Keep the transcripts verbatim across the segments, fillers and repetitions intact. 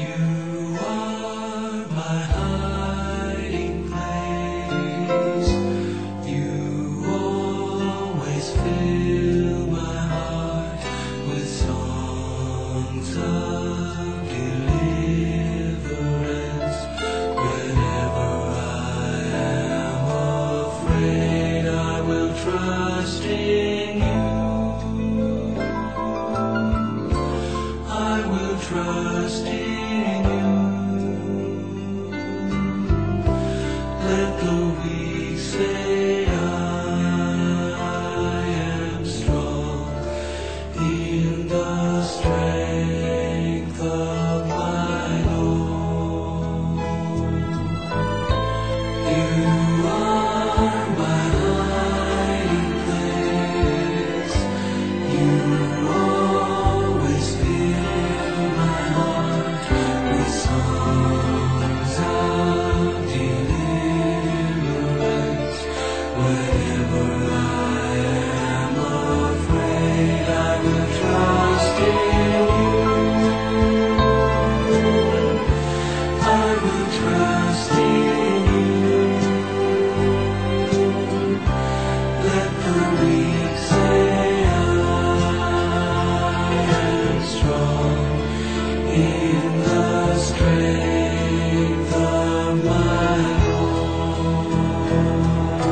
You are my hiding place. You always fill my heart with songs of deliverance. Whenever I am afraid, I will trust in you. I will trust in you. Let the weak say I am strong in the strength of my Lord. You are my hiding place. You always fill my heart with songs of deliverance. Whenever I am afraid, I will trust in you. I will trust in you. Let the weak say I am strong in the strength of my Lord.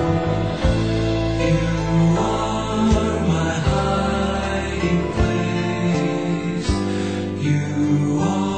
You are my hiding place. You are